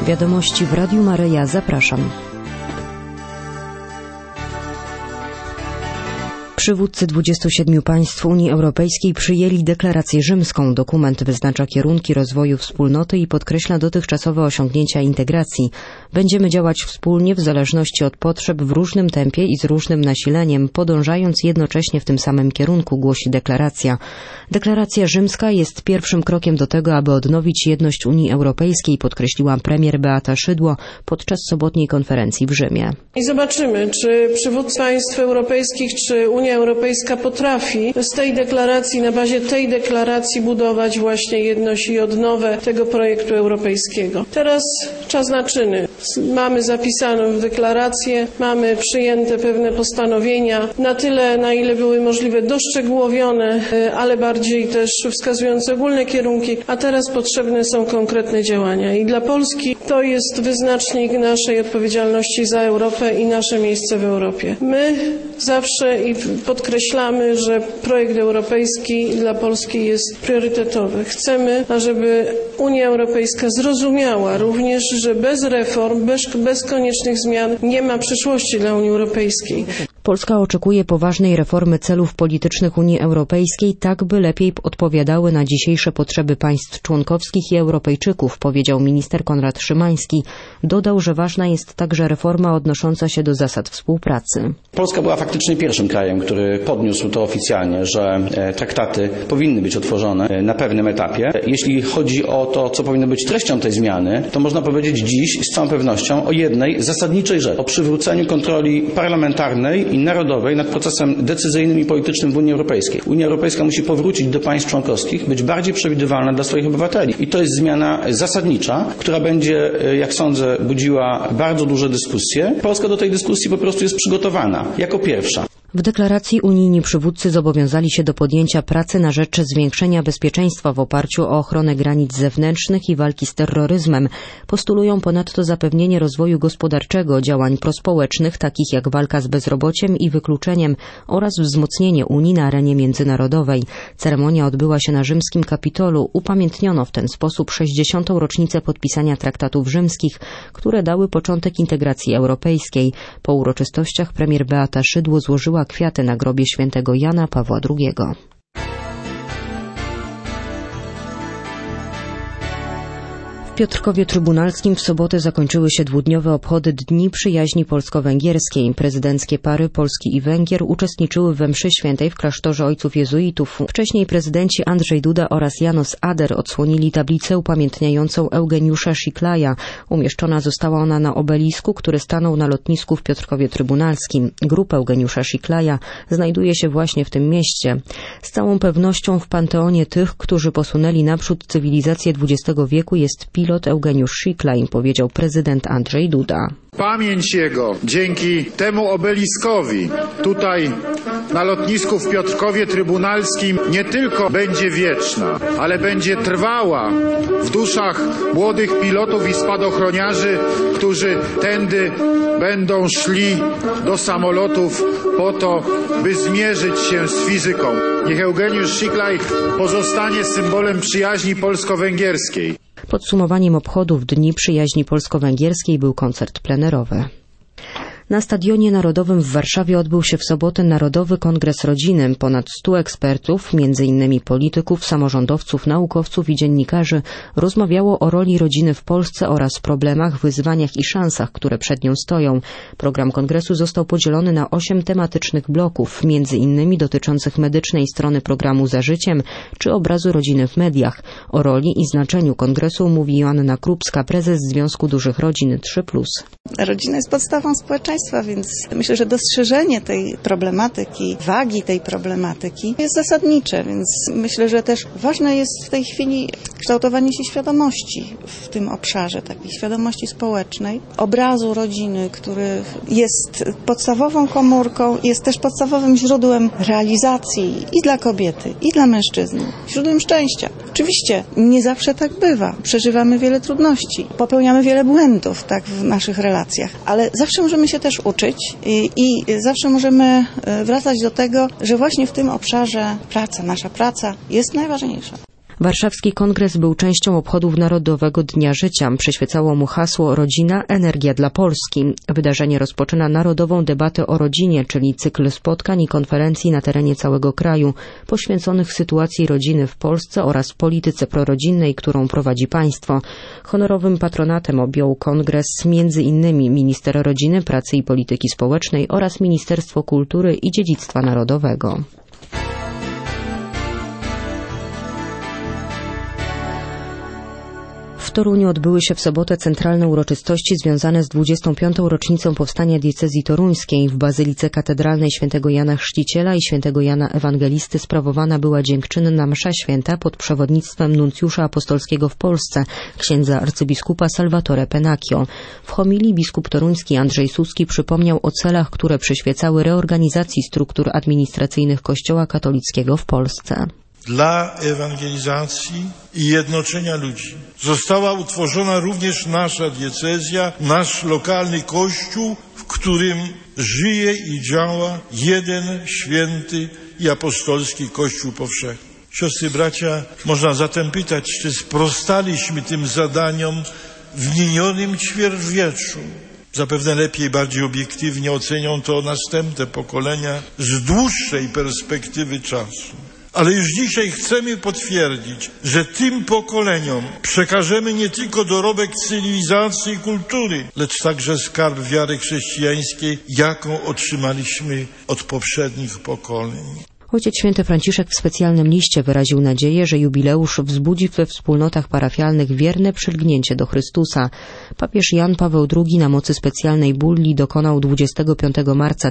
Wiadomości w Radiu Maryja. Zapraszam. Przywódcy 27 państw Unii Europejskiej przyjęli deklarację rzymską. Dokument wyznacza kierunki rozwoju wspólnoty i podkreśla dotychczasowe osiągnięcia integracji. Będziemy działać wspólnie w zależności od potrzeb w różnym tempie i z różnym nasileniem, podążając jednocześnie w tym samym kierunku, głosi deklaracja. Deklaracja rzymska jest pierwszym krokiem do tego, aby odnowić jedność Unii Europejskiej, podkreśliła premier Beata Szydło podczas sobotniej konferencji w Rzymie. I zobaczymy, czy przywódcy państw europejskich, czy Unia Europejska potrafi z tej deklaracji, na bazie tej deklaracji budować właśnie jedność i odnowę tego projektu europejskiego. Teraz czas na czyny. Mamy zapisaną w deklarację, mamy przyjęte pewne postanowienia, na tyle, na ile były możliwe, doszczegółowione, ale bardziej też wskazujące ogólne kierunki, a teraz potrzebne są konkretne działania. I dla Polski to jest wyznacznik naszej odpowiedzialności za Europę i nasze miejsce w Europie. My zawsze i podkreślamy, że projekt europejski dla Polski jest priorytetowy. Chcemy, ażeby Unia Europejska zrozumiała również, że bez reform, bez koniecznych zmian nie ma przyszłości dla Unii Europejskiej. Polska oczekuje poważnej reformy celów politycznych Unii Europejskiej, tak by lepiej odpowiadały na dzisiejsze potrzeby państw członkowskich i Europejczyków, powiedział minister Konrad Szymański. Dodał, że ważna jest także reforma odnosząca się do zasad współpracy. Polska była faktycznie pierwszym krajem, który podniósł to oficjalnie, że traktaty powinny być otworzone na pewnym etapie. Jeśli chodzi o to, co powinno być treścią tej zmiany, to można powiedzieć dziś z całą pewnością o jednej zasadniczej rzeczy, o przywróceniu kontroli parlamentarnej i narodowej nad procesem decyzyjnym i politycznym w Unii Europejskiej. Unia Europejska musi powrócić do państw członkowskich, być bardziej przewidywalna dla swoich obywateli. I to jest zmiana zasadnicza, która będzie, jak sądzę, budziła bardzo duże dyskusje. Polska do tej dyskusji po prostu jest przygotowana, jako pierwsza. W deklaracji unijni przywódcy zobowiązali się do podjęcia pracy na rzecz zwiększenia bezpieczeństwa w oparciu o ochronę granic zewnętrznych i walki z terroryzmem. Postulują ponadto zapewnienie rozwoju gospodarczego, działań prospołecznych, takich jak walka z bezrobociem i wykluczeniem oraz wzmocnienie Unii na arenie międzynarodowej. Ceremonia odbyła się na rzymskim Kapitolu. Upamiętniono w ten sposób 60. rocznicę podpisania traktatów rzymskich, które dały początek integracji europejskiej. Po uroczystościach premier Beata Szydło złożyła kwiaty na grobie świętego Jana Pawła II. W Piotrkowie Trybunalskim w sobotę zakończyły się dwudniowe obchody Dni Przyjaźni Polsko-Węgierskiej. Prezydenckie pary Polski i Węgier uczestniczyły we mszy świętej w klasztorze ojców jezuitów. Wcześniej prezydenci Andrzej Duda oraz János Ader odsłonili tablicę upamiętniającą Eugeniusza Sziklaja. Umieszczona została ona na obelisku, który stanął na lotnisku w Piotrkowie Trybunalskim. Grób Eugeniusza Sziklaja znajduje się właśnie w tym mieście. Z całą pewnością w panteonie tych, którzy posunęli naprzód cywilizację XX wieku, jest pilot Eugeniusz Sziklaj, powiedział prezydent Andrzej Duda. Pamięć jego dzięki temu obeliskowi tutaj na lotnisku w Piotrkowie Trybunalskim nie tylko będzie wieczna, ale będzie trwała w duszach młodych pilotów i spadochroniarzy, którzy tędy będą szli do samolotów po to, by zmierzyć się z fizyką. Niech Eugeniusz Sziklaj pozostanie symbolem przyjaźni polsko-węgierskiej. Podsumowaniem obchodów Dni Przyjaźni Polsko-Węgierskiej był koncert plenerowy. Na Stadionie Narodowym w Warszawie odbył się w sobotę Narodowy Kongres Rodziny. Ponad 100 ekspertów, m.in. polityków, samorządowców, naukowców i dziennikarzy, rozmawiało o roli rodziny w Polsce oraz problemach, wyzwaniach i szansach, które przed nią stoją. Program kongresu został podzielony na 8 tematycznych bloków, m.in. dotyczących medycznej strony programu Za Życiem czy obrazu rodziny w mediach. O roli i znaczeniu kongresu mówi Joanna Krupska, prezes Związku Dużych Rodzin 3+. Rodzina jest podstawą społeczeństwa, więc myślę, że dostrzeżenie tej problematyki, wagi tej problematyki jest zasadnicze, więc myślę, że też ważne jest w tej chwili kształtowanie się świadomości w tym obszarze, takiej świadomości społecznej, obrazu rodziny, który jest podstawową komórką, jest też podstawowym źródłem realizacji i dla kobiety, i dla mężczyzny, źródłem szczęścia. Oczywiście nie zawsze tak bywa, przeżywamy wiele trudności, popełniamy wiele błędów tak w naszych relacjach, ale zawsze możemy się też uczyć i zawsze możemy wracać do tego, że właśnie w tym obszarze nasza praca jest najważniejsza. Warszawski Kongres był częścią obchodów Narodowego Dnia Życia. Przyświecało mu hasło Rodzina, energia dla Polski. Wydarzenie rozpoczyna narodową debatę o rodzinie, czyli cykl spotkań i konferencji na terenie całego kraju, poświęconych sytuacji rodziny w Polsce oraz polityce prorodzinnej, którą prowadzi państwo. Honorowym patronatem objął kongres m.in. minister rodziny, pracy i polityki społecznej oraz Ministerstwo Kultury i Dziedzictwa Narodowego. W Toruniu odbyły się w sobotę centralne uroczystości związane z 25. rocznicą powstania diecezji toruńskiej. W Bazylice Katedralnej Świętego Jana Chrzciciela i Świętego Jana Ewangelisty sprawowana była dziękczynna msza święta pod przewodnictwem nuncjusza apostolskiego w Polsce, księdza arcybiskupa Salvatore Pennacchio. W homilii biskup toruński Andrzej Suski przypomniał o celach, które przyświecały reorganizacji struktur administracyjnych Kościoła katolickiego w Polsce. Dla ewangelizacji i jednoczenia ludzi została utworzona również nasza diecezja, nasz lokalny kościół, w którym żyje i działa jeden święty i apostolski Kościół powszechny. Siostry, bracia, można zatem pytać, czy sprostaliśmy tym zadaniom w minionym ćwierćwieczu. Zapewne lepiej, bardziej obiektywnie ocenią to następne pokolenia z dłuższej perspektywy czasu. Ale już dzisiaj chcemy potwierdzić, że tym pokoleniom przekażemy nie tylko dorobek cywilizacji i kultury, lecz także skarb wiary chrześcijańskiej, jaką otrzymaliśmy od poprzednich pokoleń. Ojciec Święty Franciszek w specjalnym liście wyraził nadzieję, że jubileusz wzbudzi we wspólnotach parafialnych wierne przylgnięcie do Chrystusa. Papież Jan Paweł II na mocy specjalnej bulli dokonał 25 marca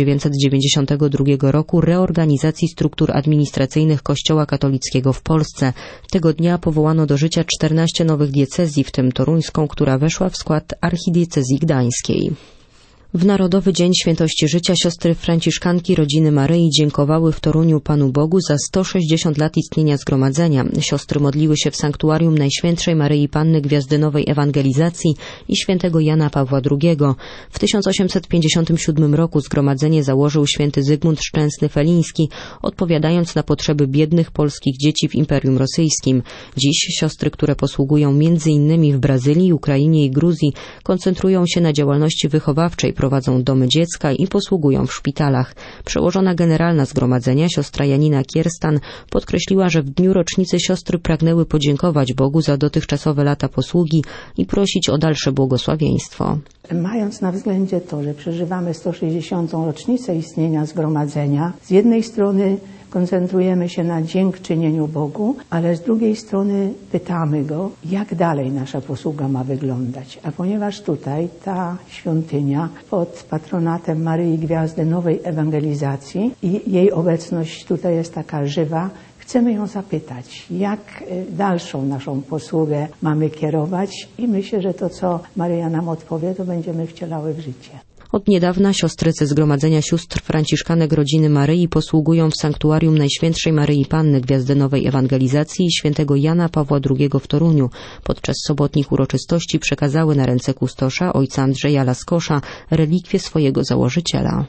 1992 roku reorganizacji struktur administracyjnych Kościoła katolickiego w Polsce. Tego dnia powołano do życia 14 nowych diecezji, w tym toruńską, która weszła w skład archidiecezji gdańskiej. W Narodowy Dzień Świętości Życia siostry franciszkanki Rodziny Maryi dziękowały w Toruniu Panu Bogu za 160 lat istnienia zgromadzenia. Siostry modliły się w sanktuarium Najświętszej Maryi Panny Gwiazdynowej Ewangelizacji i świętego Jana Pawła II. W 1857 roku zgromadzenie założył święty Zygmunt Szczęsny-Feliński, odpowiadając na potrzeby biednych polskich dzieci w Imperium Rosyjskim. Dziś siostry, które posługują m.in. w Brazylii, Ukrainie i Gruzji, koncentrują się na działalności wychowawczej, prowadzą domy dziecka i posługują w szpitalach. Przełożona generalna zgromadzenia, siostra Janina Kierstan, podkreśliła, że w dniu rocznicy siostry pragnęły podziękować Bogu za dotychczasowe lata posługi i prosić o dalsze błogosławieństwo. Mając na względzie to, że przeżywamy 160. rocznicę istnienia zgromadzenia, z jednej strony koncentrujemy się na dziękczynieniu Bogu, ale z drugiej strony pytamy Go, jak dalej nasza posługa ma wyglądać. A ponieważ tutaj ta świątynia pod patronatem Maryi Gwiazdynowej Ewangelizacji i jej obecność tutaj jest taka żywa, chcemy ją zapytać, jak dalszą naszą posługę mamy kierować i myślę, że to, co Maryja nam odpowie, to będziemy wcielały w życie. Od niedawna siostry ze Zgromadzenia Sióstr Franciszkanek Rodziny Maryi posługują w sanktuarium Najświętszej Maryi Panny Gwiazdynowej Ewangelizacji i świętego Jana Pawła II w Toruniu. Podczas sobotnich uroczystości przekazały na ręce kustosza ojca Andrzeja Laskosza relikwie swojego założyciela.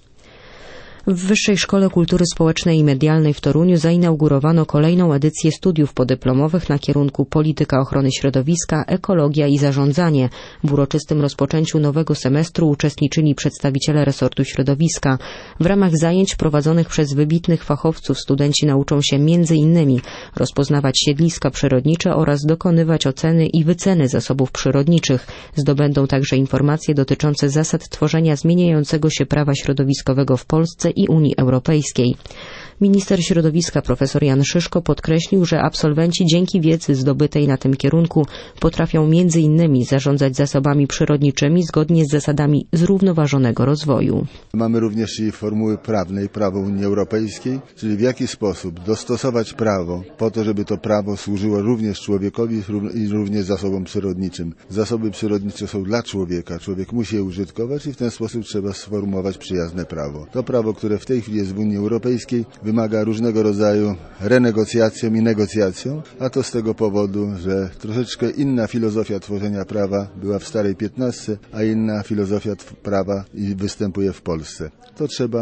W Wyższej Szkole Kultury Społecznej i Medialnej w Toruniu zainaugurowano kolejną edycję studiów podyplomowych na kierunku Polityka Ochrony Środowiska, Ekologia i Zarządzanie. W uroczystym rozpoczęciu nowego semestru uczestniczyli przedstawiciele resortu środowiska. W ramach zajęć prowadzonych przez wybitnych fachowców studenci nauczą się m.in. rozpoznawać siedliska przyrodnicze oraz dokonywać oceny i wyceny zasobów przyrodniczych. Zdobędą także informacje dotyczące zasad tworzenia zmieniającego się prawa środowiskowego w Polsce i Unii Europejskiej. Minister środowiska profesor Jan Szyszko podkreślił, że absolwenci dzięki wiedzy zdobytej na tym kierunku potrafią m.in. zarządzać zasobami przyrodniczymi zgodnie z zasadami zrównoważonego rozwoju. Mamy również i formuły prawne i prawo Unii Europejskiej, czyli w jaki sposób dostosować prawo po to, żeby to prawo służyło również człowiekowi i również zasobom przyrodniczym. Zasoby przyrodnicze są dla człowieka, człowiek musi je użytkować i w ten sposób trzeba sformułować przyjazne prawo. To prawo, które w tej chwili jest w Unii Europejskiej, wymaga różnego rodzaju renegocjacją i negocjacją, a to z tego powodu, że troszeczkę inna filozofia tworzenia prawa była w starej 15, a inna filozofia prawa występuje w Polsce. To trzeba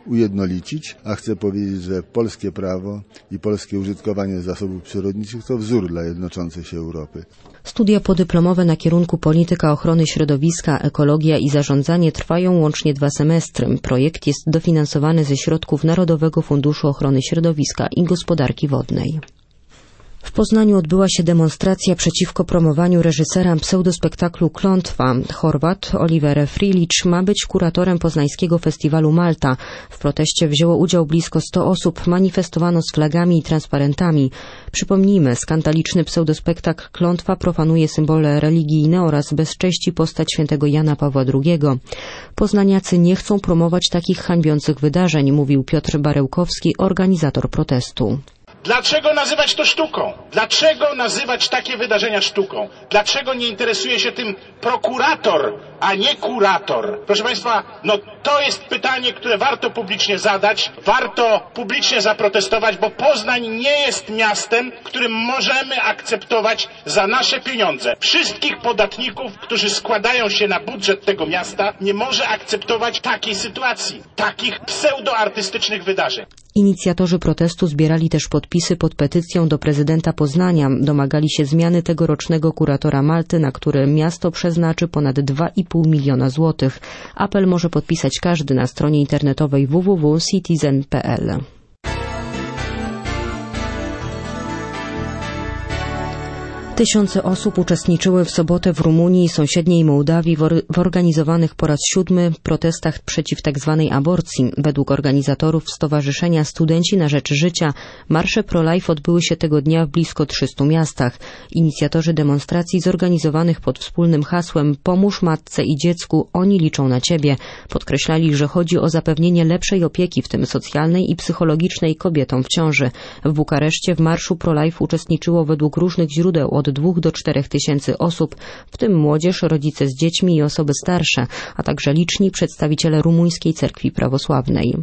ujednolicić, a chcę powiedzieć, że polskie prawo i polskie użytkowanie zasobów przyrodniczych to wzór dla jednoczącej się Europy. Studia podyplomowe na kierunku Polityka Ochrony Środowiska, Ekologia i Zarządzanie trwają łącznie 2 semestry. Projekt jest dofinansowany ze środków Narodowego Funduszu Ochrony Środowiska i Gospodarki Wodnej. W Poznaniu odbyła się demonstracja przeciwko promowaniu reżysera pseudospektaklu Klątwa. Chorwat Oliver Frilic ma być kuratorem poznańskiego festiwalu Malta. W proteście wzięło udział blisko 100 osób, manifestowano z flagami i transparentami. Przypomnijmy, skandaliczny pseudospektakl Klątwa profanuje symbole religijne oraz bezcześci postać świętego Jana Pawła II. Poznaniacy nie chcą promować takich hańbiących wydarzeń, mówił Piotr Barełkowski, organizator protestu. Dlaczego nazywać to sztuką? Dlaczego nazywać takie wydarzenia sztuką? Dlaczego nie interesuje się tym prokurator, a nie kurator? Proszę Państwa, to jest pytanie, które warto publicznie zadać, warto publicznie zaprotestować, bo Poznań nie jest miastem, którym możemy akceptować za nasze pieniądze. Wszystkich podatników, którzy składają się na budżet tego miasta, nie może akceptować takiej sytuacji, takich pseudoartystycznych wydarzeń. Inicjatorzy protestu zbierali też podpisy pod petycją do prezydenta Poznania. Domagali się zmiany tegorocznego kuratora Malty, na który miasto przeznaczy ponad 2,5 miliona złotych. Apel może podpisać każdy na stronie internetowej www.citizen.pl. Tysiące osób uczestniczyły w sobotę w Rumunii i sąsiedniej Mołdawii w organizowanych po raz 7 protestach przeciw tzw. aborcji. Według organizatorów Stowarzyszenia Studenci na Rzecz Życia marsze pro-life odbyły się tego dnia w blisko 300 miastach. Inicjatorzy demonstracji zorganizowanych pod wspólnym hasłem „Pomóż matce i dziecku, oni liczą na Ciebie” podkreślali, że chodzi o zapewnienie lepszej opieki, w tym socjalnej i psychologicznej, kobietom w ciąży. W Bukareszcie w marszu pro-life uczestniczyło według różnych źródeł od 2 do 4 tysięcy osób, w tym młodzież, rodzice z dziećmi i osoby starsze, a także liczni przedstawiciele rumuńskiej cerkwi prawosławnej.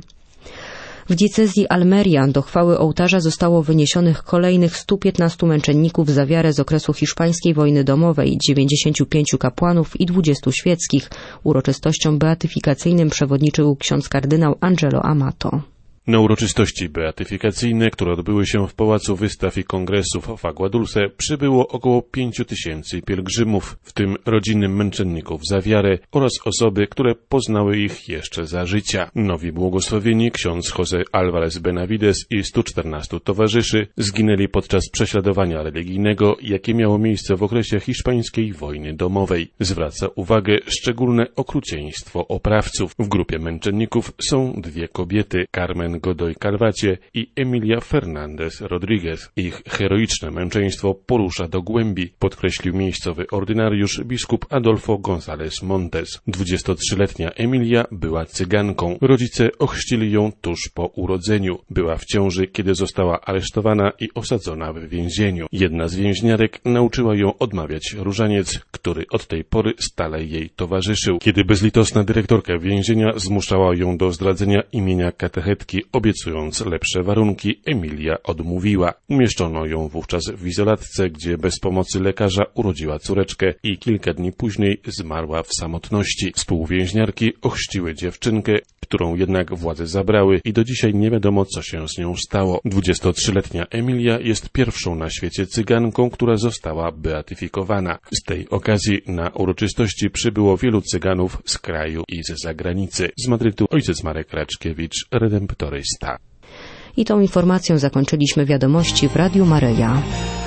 W diecezji Almeria do chwały ołtarza zostało wyniesionych kolejnych 115 męczenników za wiarę z okresu hiszpańskiej wojny domowej, 95 kapłanów i 20 świeckich. Uroczystościom beatyfikacyjnym przewodniczył ksiądz kardynał Angelo Amato. Na uroczystości beatyfikacyjne, które odbyły się w Pałacu Wystaw i Kongresów w Agua Dulce, przybyło około 5 tysięcy pielgrzymów, w tym rodziny męczenników za wiarę oraz osoby, które poznały ich jeszcze za życia. Nowi błogosławieni ksiądz José Álvarez Benavides i 114 towarzyszy zginęli podczas prześladowania religijnego, jakie miało miejsce w okresie hiszpańskiej wojny domowej. Zwraca uwagę szczególne okrucieństwo oprawców. W grupie męczenników są 2 kobiety, Carmen Godoy Calvacie i Emilia Fernández Rodríguez. Ich heroiczne męczeństwo porusza do głębi, podkreślił miejscowy ordynariusz biskup Adolfo González Montes. 23-letnia Emilia była cyganką. Rodzice ochrzcili ją tuż po urodzeniu. Była w ciąży, kiedy została aresztowana i osadzona w więzieniu. Jedna z więźniarek nauczyła ją odmawiać różaniec, który od tej pory stale jej towarzyszył. Kiedy bezlitosna dyrektorka więzienia zmuszała ją do zdradzenia imienia katechetki, obiecując lepsze warunki, Emilia odmówiła. Umieszczono ją wówczas w izolatce, gdzie bez pomocy lekarza urodziła córeczkę i kilka dni później zmarła w samotności. Współwięźniarki ochrzciły dziewczynkę, którą jednak władze zabrały i do dzisiaj nie wiadomo, co się z nią stało. 23-letnia Emilia jest pierwszą na świecie cyganką, która została beatyfikowana. Z tej okazji na uroczystości przybyło wielu cyganów z kraju i z zagranicy. Z Madrytu ojciec Marek Raczkiewicz, redemptorysta. I tą informacją zakończyliśmy wiadomości w Radiu Maryja.